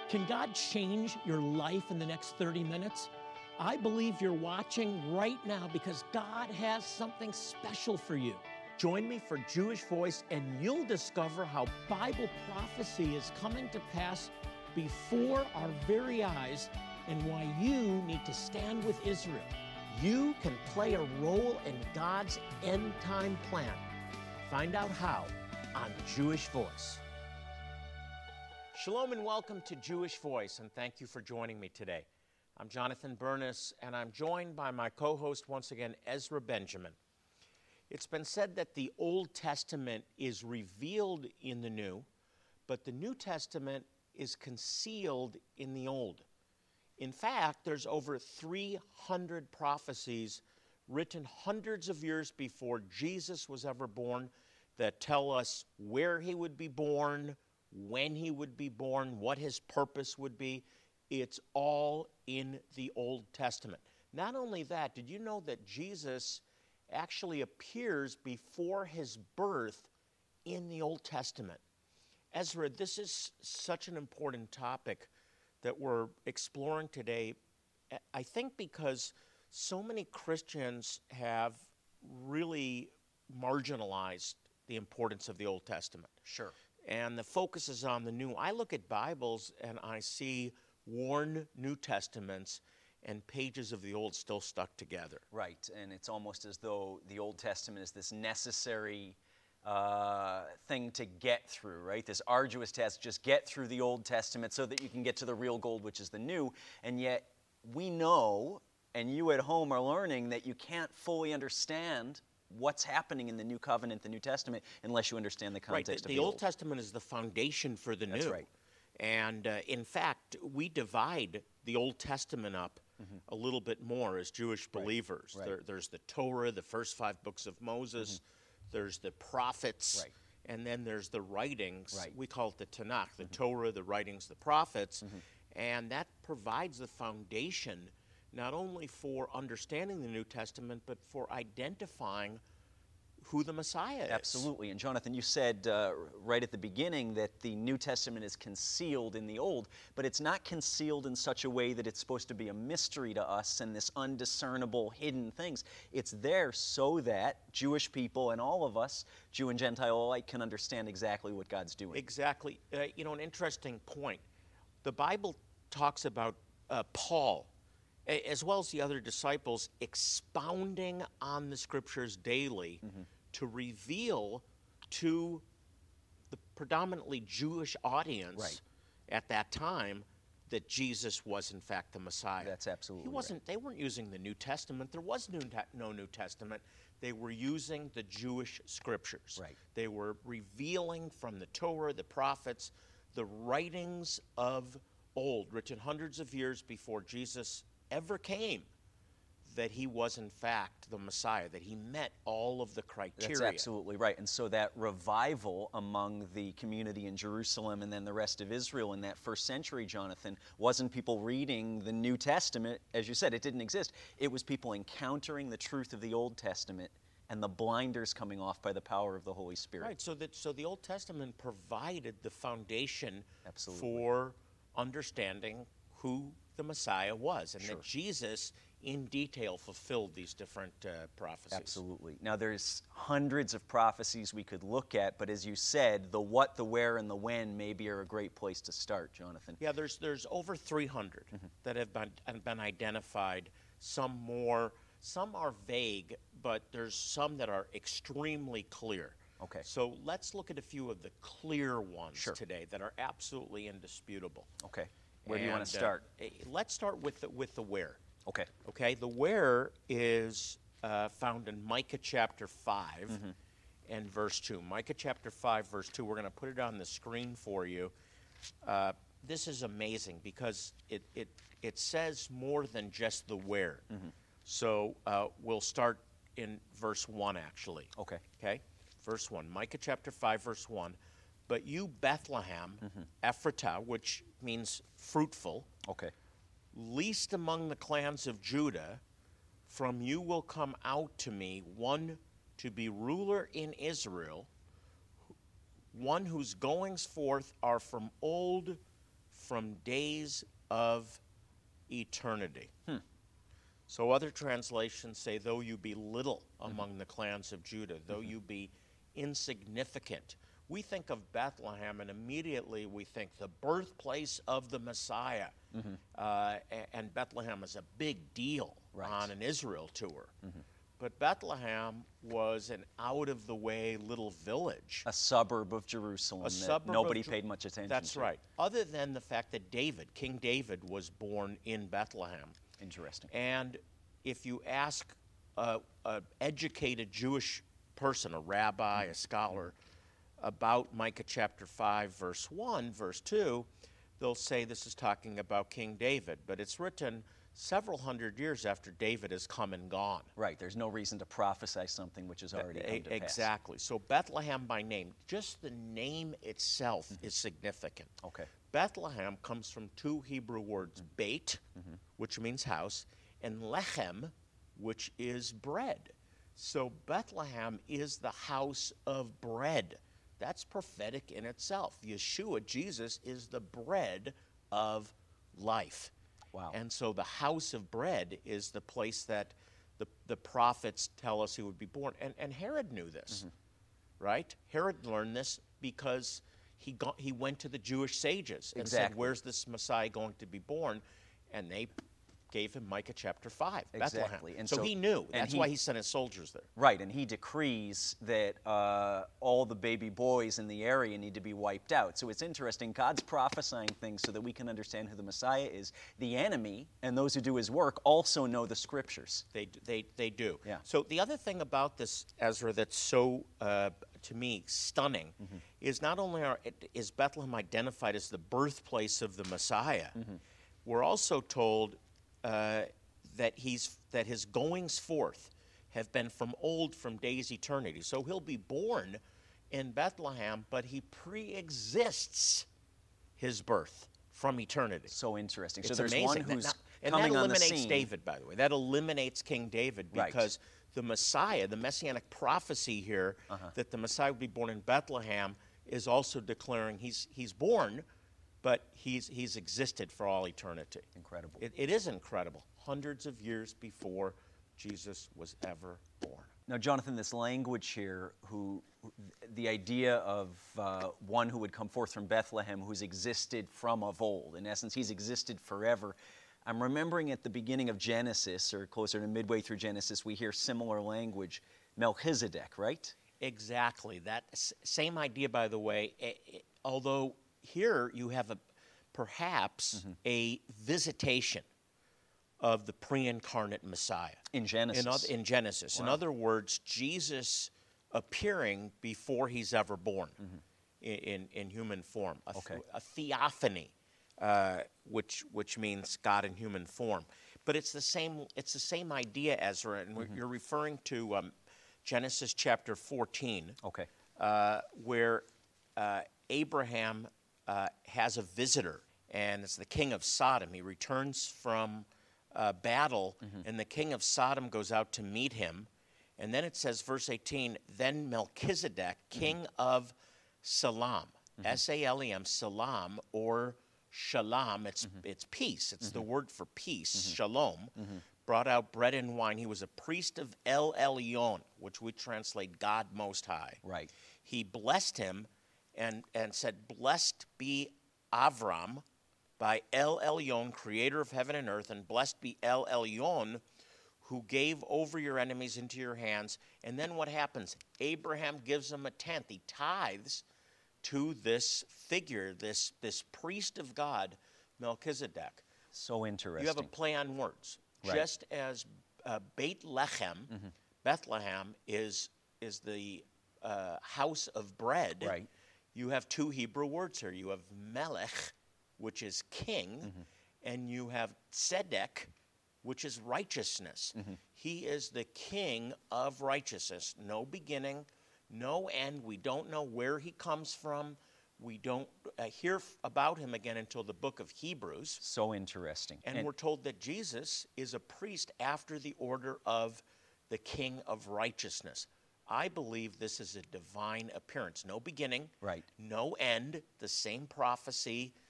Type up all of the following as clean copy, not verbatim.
Can God change your life in the next 30 minutes? I believe you're watching right now because God has something special for you. Join me for Jewish Voice and you'll discover how Bible prophecy is coming to pass before our very eyes and why you need to stand with Israel. You can play a role in God's end time plan. Find out how on Jewish Voice. Shalom and welcome to Jewish Voice, and thank you for joining me today. I'm Jonathan Bernis, and I'm joined by my co-host once again, Ezra Benjamin. It's been said that the Old Testament is revealed in the New, but the New Testament is concealed in the Old. In fact, there's over 300 prophecies written hundreds of years before Jesus was ever born that tell us where he would be born, when he would be born, what his purpose would be. It's all in the Old Testament. Not only that, did you know that Jesus actually appears before his birth in the Old Testament? Ezra, this is such an important topic that we're exploring today, I think because so many Christians have really marginalized the importance of the Old Testament. Sure. And the focus is on the New. I look at Bibles and I see worn New Testaments and pages of the Old still stuck together. Right, and it's almost as though the Old Testament is this necessary thing to get through, right? This arduous task, just get through the Old Testament so that you can get to the real gold, which is the New. And yet we know, and you at home are learning, that you can't fully understand what's happening in the New Covenant, the New Testament, unless you understand the context of the Old Testament is the foundation for the New. That's right. And in fact, we divide the Old Testament up a little bit more as Jewish believers. Right. There's the Torah, the first 5 books of Moses. There's the prophets. Right. And then there's the writings. Right. We call it the Tanakh, the Torah, the writings, the prophets. And that provides the foundation not only for understanding the New Testament, but for identifying who the Messiah is. Absolutely. And Jonathan, you said right at the beginning that the New Testament is concealed in the Old, but it's not concealed in such a way that it's supposed to be a mystery to us and this undiscernible hidden things. It's there so that Jewish people and all of us, Jew and Gentile alike, can understand exactly what God's doing. Exactly. An interesting point. The Bible talks about Paul, as well as the other disciples, expounding on the Scriptures daily to reveal to the predominantly Jewish audience at that time that Jesus was in fact the Messiah. That's absolutely right. They weren't using the New Testament. There was no New Testament. They were using the Jewish Scriptures. Right. They were revealing from the Torah, the prophets, the writings of old, written hundreds of years before Jesus ever came, that he was in fact the Messiah, that he met all of the criteria. That's absolutely right. And so that revival among the community in Jerusalem and then the rest of Israel in that first century, Jonathan, wasn't people reading the New Testament. As you said, it didn't exist. It was people encountering the truth of the Old Testament and the blinders coming off by the power of the Holy Spirit. Right, so the Old Testament provided the foundation Absolutely. for understanding who the Messiah was, and that Jesus in detail fulfilled these different prophecies. Absolutely. Now there's hundreds of prophecies we could look at, but as you said, the what, the where, and the when maybe are a great place to start, Jonathan. Yeah, there's over 300 that have been identified. Some are vague, but there's some that are extremely clear. Okay. So let's look at a few of the clear ones today that are absolutely indisputable. Okay. Where do you want to start? Let's start with the where. Okay. Okay, the where is found in Micah chapter 5 and verse 2. Micah chapter 5, verse 2. We're going to put it on the screen for you. This is amazing because it says more than just the where. So we'll start in verse 1, actually. Okay. Okay? Verse 1. Micah chapter 5, verse 1. But you, Bethlehem, Ephratah, which means fruitful, least among the clans of Judah, from you will come out to me one to be ruler in Israel, one whose goings forth are from old, from days of eternity. So other translations say, though you be little among the clans of Judah, though you be insignificant. We think of Bethlehem, and immediately we think the birthplace of the Messiah. And Bethlehem is a big deal on an Israel tour. But Bethlehem was an out-of-the-way little village. A suburb of Jerusalem that nobody paid much attention to. That's right. Other than the fact that King David, was born in Bethlehem. Interesting. And if you ask an educated Jewish person, a rabbi, a scholar, about Micah chapter 5, verse 1, verse 2, they'll say this is talking about King David. But it's written several hundred years after David has come and gone. Right. There's no reason to prophesy something which has already come to pass. Exactly. So Bethlehem by name, just the name itself is significant. Okay. Bethlehem comes from two Hebrew words, Beit, which means house, and Lechem, which is bread. So Bethlehem is the house of bread. That's prophetic in itself. Yeshua, Jesus, is the bread of life. Wow. And so the house of bread is the place that the prophets tell us he would be born. And Herod knew this, right? Herod learned this because he went to the Jewish sages and said, where's this Messiah going to be born? And they gave him Micah chapter 5, Bethlehem. Exactly. And so he knew. That's why he sent his soldiers there. Right, and he decrees that all the baby boys in the area need to be wiped out. So it's interesting. God's prophesying things so that we can understand who the Messiah is. The enemy and those who do his work also know the Scriptures. They do. Yeah. So the other thing about this, Ezra, that's so, to me, stunning, is not only is Bethlehem identified as the birthplace of the Messiah, we're also told that his goings forth have been from old, from days eternity. So he'll be born in Bethlehem, but he pre-exists his birth from eternity. So interesting. It's so there's amazing. one who's and coming that on the eliminates scene. David, by the way. That eliminates King David because the Messiah, the messianic prophecy here, that the Messiah would be born in Bethlehem, is also declaring he's born, but he's existed for all eternity. Incredible. It is incredible. Hundreds of years before Jesus was ever born. Now, Jonathan, this language here, the idea of one who would come forth from Bethlehem, who's existed from of old. In essence, he's existed forever. I'm remembering at the beginning of Genesis, or closer to midway through Genesis, we hear similar language. Melchizedek, right? Exactly. That same idea, by the way, although here you have perhaps a visitation of the pre-incarnate Messiah. In Genesis. In Genesis. Wow. In other words, Jesus appearing before he's ever born in human form. A theophany, which means God in human form. But it's the same idea, Ezra, and you're referring to Genesis chapter 14, where Abraham has a visitor, and it's the king of Sodom. He returns from battle, and the king of Sodom goes out to meet him. And then it says, verse 18, then Melchizedek, king of Salem, S-A-L-E-M, Salam, or Shalom, it's peace. It's the word for peace, shalom, brought out bread and wine. He was a priest of El Elyon, which we translate God Most High. Right. He blessed him and said, blessed be Avram by El Elyon, creator of heaven and earth, and blessed be El Elyon, who gave over your enemies into your hands. And then what happens? Abraham gives him a tenth. He tithes to this figure, this priest of God, Melchizedek. So interesting. You have a play on words. Right. Just as Beit Lechem, Bethlehem, is the house of bread, Right. You have two Hebrew words here. You have Melech, which is king, and you have Tzedek, which is righteousness. He is the king of righteousness. No beginning, no end. We don't know where he comes from. We don't hear about him again until the book of Hebrews. So interesting. And we're told that Jesus is a priest after the order of the king of righteousness. I believe this is a divine appearance. No beginning, Right. no end, the same prophecy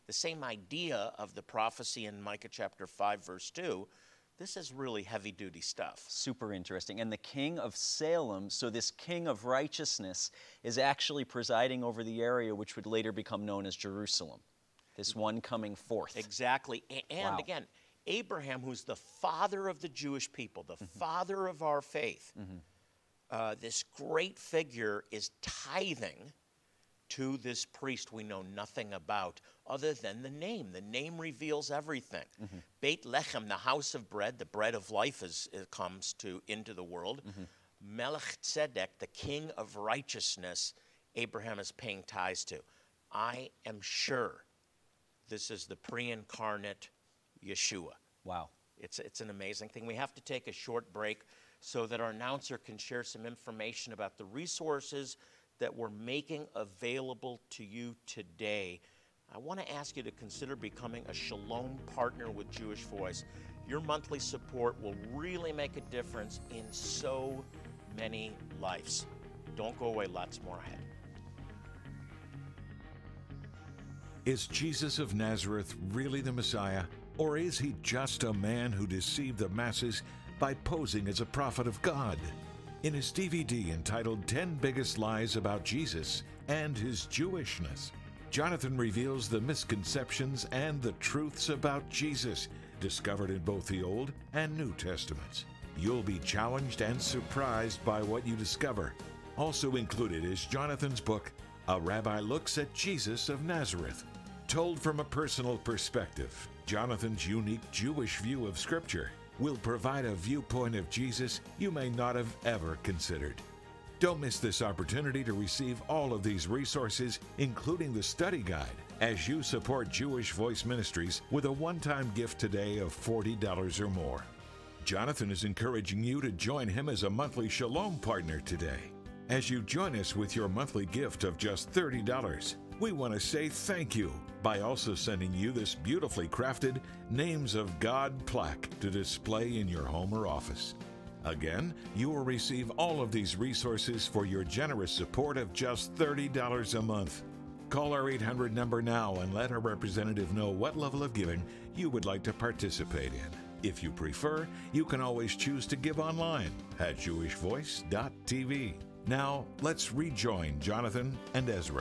the same idea of the prophecy in Micah chapter 5, verse 2. This is really heavy-duty stuff. Super interesting. And the king of Salem, so this king of righteousness, is actually presiding over the area which would later become known as Jerusalem, this one coming forth. Exactly. And Wow. again, Abraham, who's the father of the Jewish people, the father of our faith, this great figure is tithing to this priest we know nothing about other than the name. The name reveals everything. Beit Lechem, the house of bread, the bread of life comes into the world. Melech Tzedek, the king of righteousness, Abraham is paying tithes to. I am sure this is the pre-incarnate Yeshua. Wow. It's an amazing thing. We have to take a short break so that our announcer can share some information about the resources that we're making available to you today. I want to ask you to consider becoming a Shalom partner with Jewish Voice. Your monthly support will really make a difference in so many lives. Don't go away, lots more ahead. Is Jesus of Nazareth really the Messiah? Or is he just a man who deceived the masses by posing as a prophet of God? In his DVD entitled 10 Biggest Lies About Jesus and His Jewishness, Jonathan reveals the misconceptions and the truths about Jesus discovered in both the Old and New Testaments. You'll be challenged and surprised by what you discover. Also included is Jonathan's book, A Rabbi Looks at Jesus of Nazareth. Told from a personal perspective, Jonathan's unique Jewish view of Scripture will provide a viewpoint of Jesus you may not have ever considered. Don't miss this opportunity to receive all of these resources, including the study guide, as you support Jewish Voice Ministries with a one-time gift today of $40 or more. Jonathan is encouraging you to join him as a monthly Shalom partner today. As you join us with your monthly gift of just $30, we want to say thank you by also sending you this beautifully crafted Names of God plaque to display in your home or office. Again, you will receive all of these resources for your generous support of just $30 a month. Call our 800 number now and let our representative know what level of giving you would like to participate in. If you prefer, you can always choose to give online at jewishvoice.tv. Now, let's rejoin Jonathan and Ezra.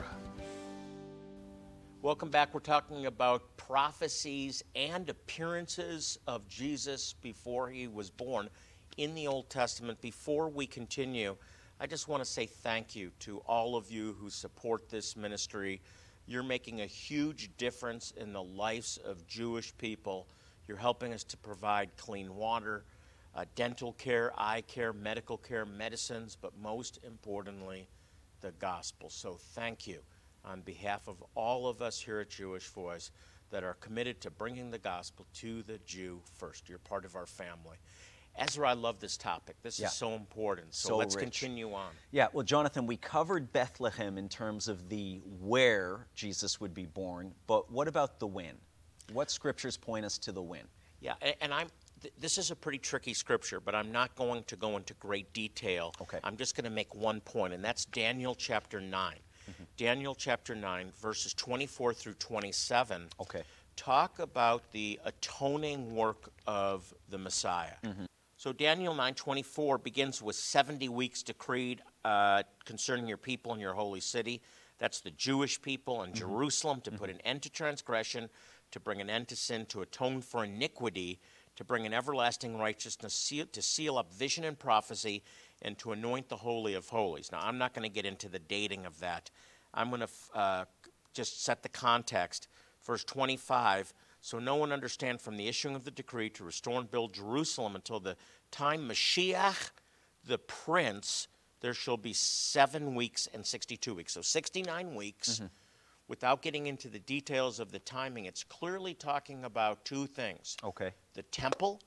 Welcome back. We're talking about prophecies and appearances of Jesus before he was born in the Old Testament. Before we continue, I just want to say thank you to all of you who support this ministry. You're making a huge difference in the lives of Jewish people. You're helping us to provide clean water, dental care, eye care, medical care, medicines, but most importantly, the gospel. So thank you on behalf of all of us here at Jewish Voice that are committed to bringing the gospel to the Jew first. You're part of our family. Ezra, I love this topic. This is so important. So let's rich. continue on. Yeah, well, Jonathan, we covered Bethlehem in terms of the where Jesus would be born, but what about the when? What scriptures point us to the when? Yeah, and this is a pretty tricky scripture, but I'm not going to go into great detail. Okay. I'm just going to make one point, and that's Daniel chapter 9. Daniel chapter 9, verses 24 through 27. Okay. Talk about the atoning work of the Messiah. So Daniel 9:24 begins with 70 weeks decreed concerning your people and your holy city. That's the Jewish people and Jerusalem, to put an end to transgression, to bring an end to sin, to atone for iniquity, to bring an everlasting righteousness, to seal up vision and prophecy, and to anoint the Holy of Holies. Now, I'm not going to get into the dating of that. I'm going to just set the context. Verse 25, so no one understand from the issuing of the decree to restore and build Jerusalem until the time Mashiach, the Prince, there shall be 7 weeks and 62 weeks. So 69 weeks. Without getting into the details of the timing, it's clearly talking about two things. Okay. The temple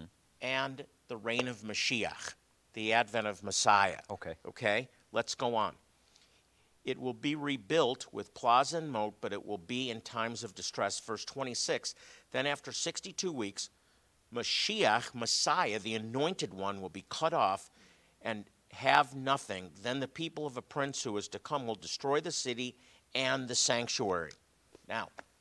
and the reign of Mashiach, the advent of Messiah. Okay. Okay? Let's go on. It will be rebuilt with plaza and moat, but it will be in times of distress. Verse 26, then after 62 weeks, Mashiach, Messiah, the anointed one, will be cut off and have nothing. Then the people of a prince who is to come will destroy the city and the sanctuary. Now,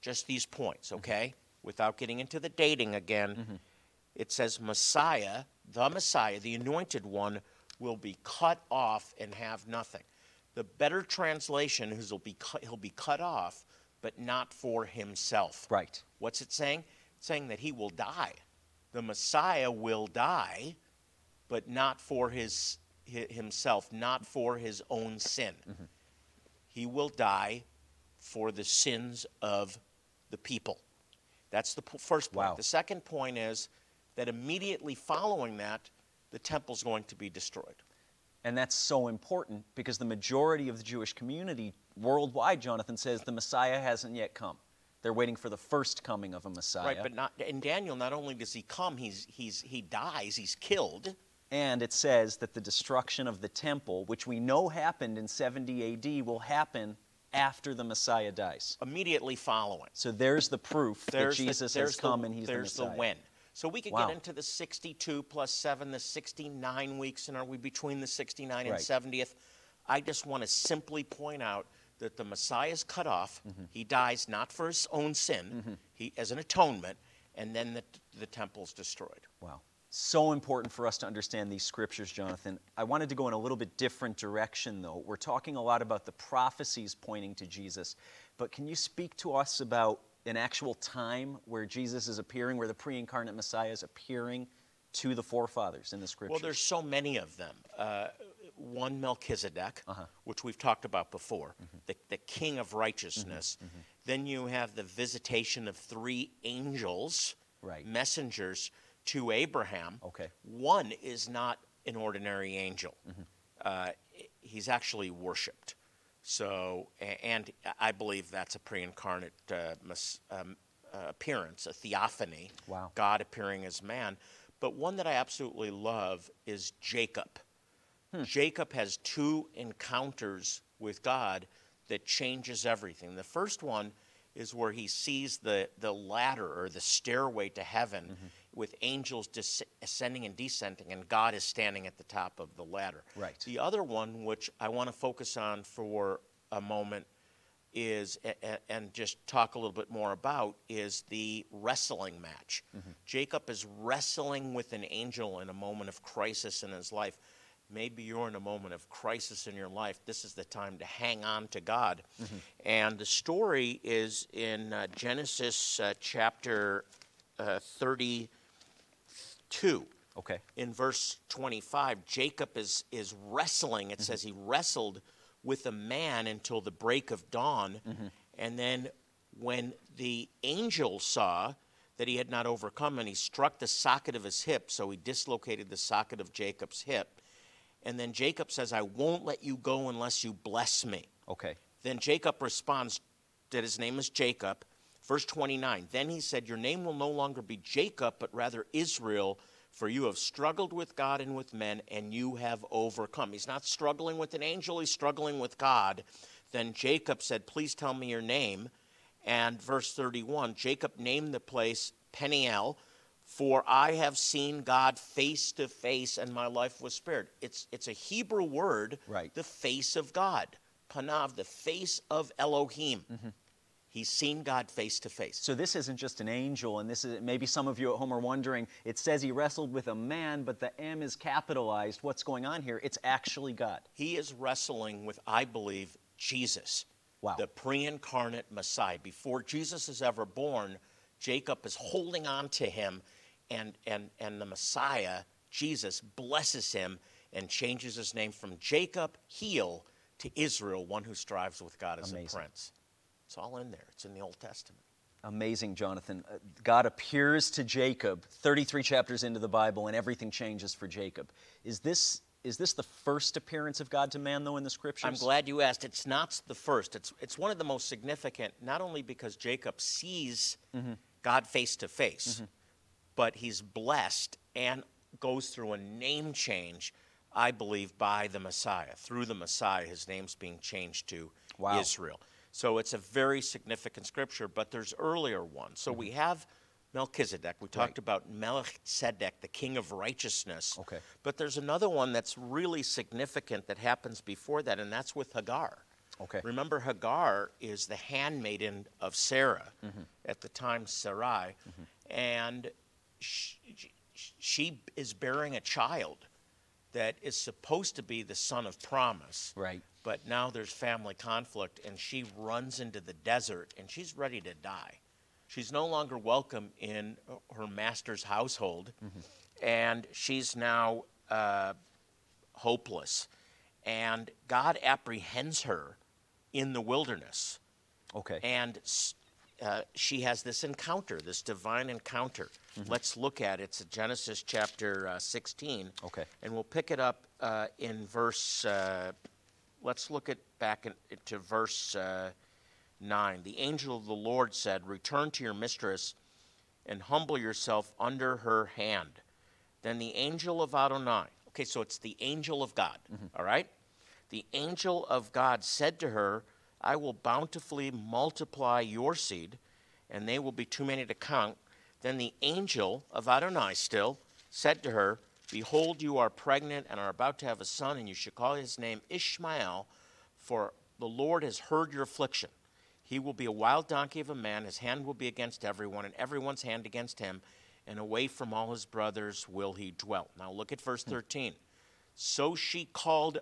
just these points, okay? Without getting into the dating again, it says Messiah, the anointed one, will be cut off and have nothing. The better translation is he'll be cut off, but not for himself. Right. What's it saying? It's saying that he will die. The Messiah will die, but not for himself, not for his own sin. He will die for the sins of the people. That's the first point. Wow. The second point is that immediately following that, the temple's going to be destroyed. And that's so important because the majority of the Jewish community worldwide, Jonathan says, the Messiah hasn't yet come. They're waiting for the first coming of a Messiah. Right, but not in Daniel, not only does he come, he dies, he's killed. And it says that the destruction of the temple, which we know happened in 70 AD, will happen after the Messiah dies. Immediately following. So there's the proof that Jesus has come the, and he's the there's Messiah. the when. So we could Wow. get into the 62 plus 7, the 69 weeks, and are we between the 69 and Right. 70th? I just want to simply point out that the Messiah is cut off. He dies not for his own sin, he as an atonement, and then the temple's destroyed. Wow. So important for us to understand these scriptures, Jonathan. I wanted to go in a little bit different direction, though. We're talking a lot about the prophecies pointing to Jesus, but can you speak to us about an actual time where Jesus is appearing, where the pre-incarnate Messiah is appearing to the forefathers in the scriptures? Well, there's so many of them. One, Melchizedek, which we've talked about before, the king of righteousness. Then you have the visitation of 3 angels, Right. messengers to Abraham. Okay. One is not an ordinary angel. He's actually worshipped. So, and I believe that's a pre-incarnate appearance, a theophany, Wow. God appearing as man. But one that I absolutely love is Jacob. Jacob has 2 encounters with God that changes everything. The first one is where he sees the ladder or the stairway to heaven with angels ascending and descending, and God is standing at the top of the ladder. Right. The other one, which I want to focus on for a moment, is, and just talk a little bit more about, is the wrestling match. Jacob is wrestling with an angel in a moment of crisis in his life. Maybe you're in a moment of crisis in your life. This is the time to hang on to God. And the story is in Genesis chapter 32. Okay. In verse 25, Jacob is wrestling. It says he wrestled with a man until the break of dawn. And then when the angel saw that he had not overcome, and he struck the socket of his hip, so he dislocated the socket of Jacob's hip. And then Jacob says, I won't let you go unless you bless me. Okay. Then Jacob responds that his name is Jacob. Verse 29, then he said, your name will no longer be Jacob, but rather Israel, for you have struggled with God and with men, and you have overcome. He's not struggling with an angel, he's struggling with God. Then Jacob said, please tell me your name. And verse 31, Jacob named the place Peniel, for I have seen God face to face, and my life was spared. It's a Hebrew word, Right. the face of God. Panav, the face of Elohim. He's seen God face to face. So this isn't just an angel, and this is maybe some of you at home are wondering, it says he wrestled with a man, but the M is capitalized. What's going on here? It's actually God. He is wrestling with, I believe, Jesus, Wow. the pre-incarnate Messiah. Before Jesus is ever born, Jacob is holding on to him, and the Messiah, Jesus, blesses him and changes his name from Jacob, heel, to Israel, one who strives with God as Amazing. a prince. It's all in there. It's in the Old Testament. Amazing, Jonathan. God appears to Jacob 33 chapters into the Bible, and everything changes for Jacob. Is this the first appearance of God to man, though, in the Scriptures? I'm glad you asked. It's not the first. It's one of the most significant, not only because Jacob sees God face to face, but he's blessed and goes through a name change, I believe, by the Messiah. Through the Messiah, his name's being changed to Wow. Israel. So it's a very significant scripture, but there's earlier ones. So we have Melchizedek. We talked about Melchizedek, the king of righteousness. Okay. But there's another one that's really significant that happens before that, and that's with Hagar. Okay. Remember, Hagar is the handmaiden of Sarah, at the time Sarai, and she is bearing a child that is supposed to be the son of promise. Right. But now there's family conflict, and she runs into the desert, and she's ready to die. She's no longer welcome in her master's household, and she's now hopeless. And God apprehends her in the wilderness. Okay. And she has this encounter, this divine encounter. Let's look at it. It's Genesis chapter 16. Okay. And we'll pick it up in verse, let's look at back to verse 9. The angel of the Lord said, "Return to your mistress and humble yourself under her hand." Then the angel of Adonai, okay, so it's the angel of God, all right? The angel of God said to her, "I will bountifully multiply your seed, and they will be too many to count." Then the angel of Adonai still said to her, "Behold, you are pregnant and are about to have a son, and you should call his name Ishmael, for the Lord has heard your affliction. He will be a wild donkey of a man. His hand will be against everyone, and everyone's hand against him, and away from all his brothers will he dwell." Now look at verse 13. So she called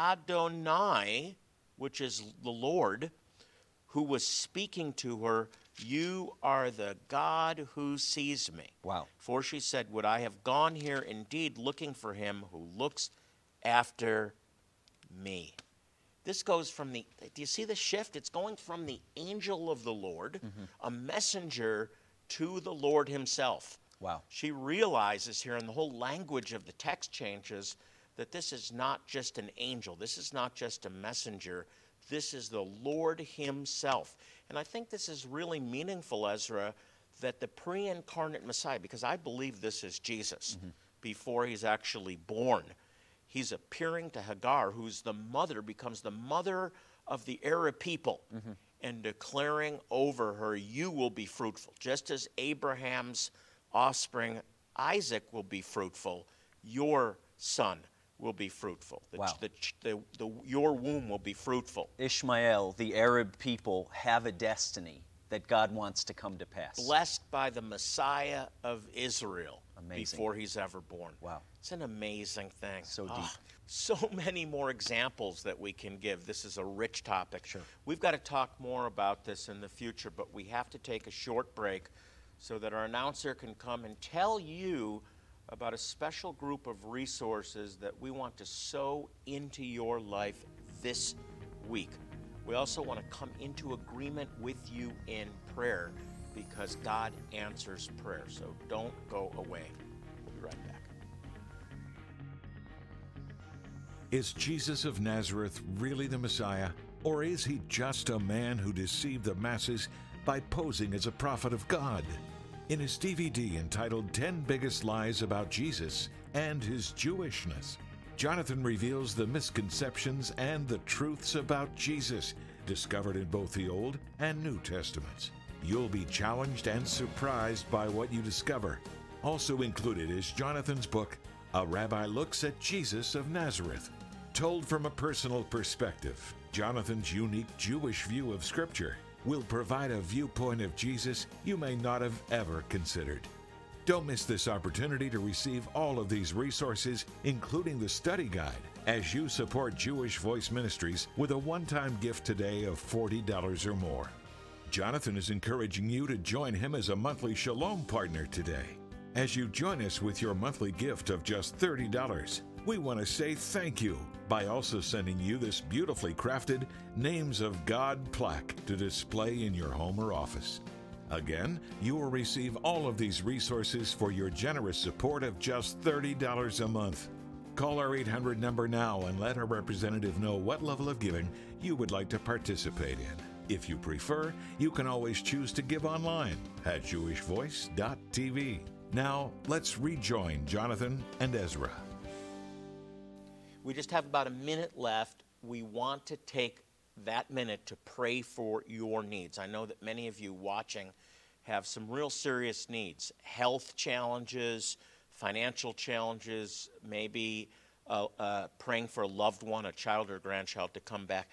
Adonai, which is the Lord, who was speaking to her, "You are the God who sees me." Wow. For she said, "Would I have gone here indeed looking for him who looks after me?" This goes from do you see the shift? It's going from the angel of the Lord, a messenger, to the Lord himself. Wow. She realizes here, and the whole language of the text changes, that this is not just an angel. This is not just a messenger. This is the Lord himself. And I think this is really meaningful, Ezra, that the pre-incarnate Messiah, because I believe this is Jesus before he's actually born. He's appearing to Hagar, who's the mother, becomes the mother of the Arab people, and declaring over her, "You will be fruitful." Just as Abraham's offspring, Isaac, will be fruitful, your son will be fruitful. Wow. Your womb will be fruitful. Ishmael, the Arab people, have a destiny that God wants to come to pass. Blessed by the Messiah of Israel. Amazing. Before he's ever born. Wow. It's an amazing thing. So deep. So many more examples that we can give. This is a rich topic. Sure. We've got to talk more about this in the future, but we have to take a short break so that our announcer can come and tell you about a special group of resources that we want to sow into your life this week. We also want to come into agreement with you in prayer, because God answers prayer. So don't go away. We'll be right back. Is Jesus of Nazareth really the Messiah, or is he just a man who deceived the masses by posing as a prophet of God? In his DVD entitled 10 Biggest Lies About Jesus and His Jewishness, Jonathan reveals the misconceptions and the truths about Jesus discovered in both the Old and New Testaments. You'll be challenged and surprised by what you discover. Also included is Jonathan's book, A Rabbi Looks at Jesus of Nazareth. Told from a personal perspective, Jonathan's unique Jewish view of Scripture will provide a viewpoint of Jesus you may not have ever considered. Don't miss this opportunity to receive all of these resources, including the study guide, as you support Jewish Voice Ministries with a one-time gift today of $40 or more. Jonathan is encouraging you to join him as a monthly Shalom partner today. As you join us with your monthly gift of just $30, we want to say thank you by also sending you this beautifully crafted Names of God plaque to display in your home or office. Again, you will receive all of these resources for your generous support of just $30 a month. Call our 800 number now and let our representative know what level of giving you would like to participate in. If you prefer, you can always choose to give online at jewishvoice.tv. Now, let's rejoin Jonathan and Ezra. We just have about a minute left. We want to take that minute to pray for your needs. I know that many of you watching have some real serious needs, health challenges, financial challenges, maybe praying for a loved one, a child or grandchild, to come back.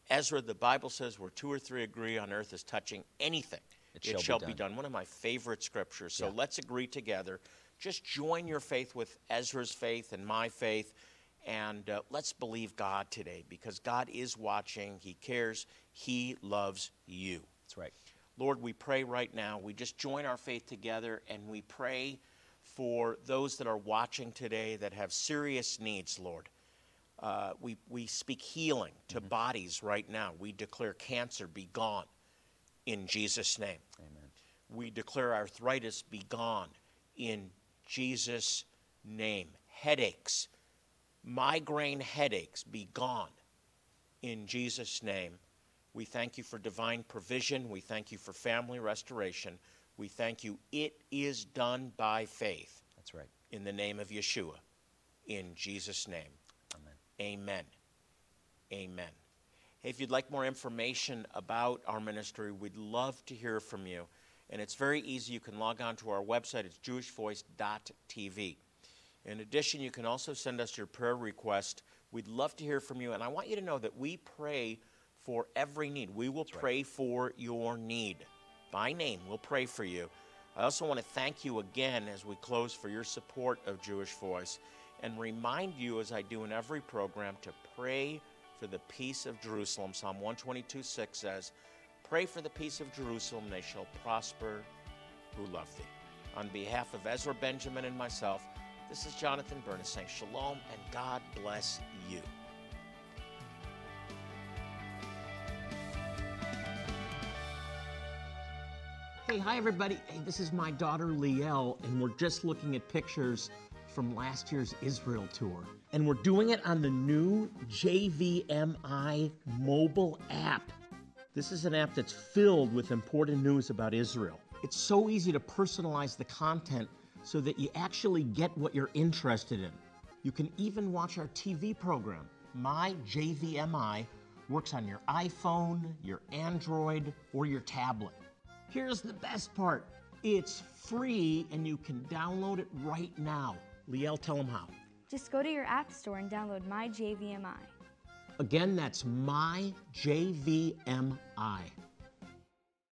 Ezra, the Bible says where 2 or 3 agree on earth is touching anything, it shall be done. One of my favorite scriptures. So let's agree together. Just join your faith with Ezra's faith and my faith, and let's believe God today, because God is watching. He cares. He loves you. That's right. Lord, we pray right now. We just join our faith together, and we pray for those that are watching today that have serious needs, Lord. We speak healing to bodies right now. We declare cancer be gone in Jesus' name. Amen. We declare arthritis be gone in Jesus' name. Headaches, migraine headaches be gone in Jesus' name. We thank you for divine provision. We thank you for family restoration. We thank you. It is done by faith. That's right. In the name of Yeshua. In Jesus' name. Amen. Amen. Amen. Hey, if you'd like more information about our ministry, we'd love to hear from you. And it's very easy. You can log on to our website. It's jewishvoice.tv. In addition, you can also send us your prayer request. We'd love to hear from you. And I want you to know that we pray for every need. We will pray for your need. By name, we'll pray for you. I also want to thank you again as we close for your support of Jewish Voice, and remind you, as I do in every program, to pray for the peace of Jerusalem. Psalm 122:6 says, "Pray for the peace of Jerusalem, they shall prosper who love thee." On behalf of Ezra Benjamin and myself, this is Jonathan Bernis saying shalom and God bless you. Hey, hi everybody. Hey, this is my daughter Liel, and we're just looking at pictures from last year's Israel tour. And we're doing it on the new JVMI mobile app. This is an app that's filled with important news about Israel. It's so easy to personalize the content so that you actually get what you're interested in. You can even watch our TV program. My JVMI works on your iPhone, your Android, or your tablet. Here's the best part. It's free, and you can download it right now. Liel, tell them how. Just go to your app store and download My JVMI. Again, that's My JVMI.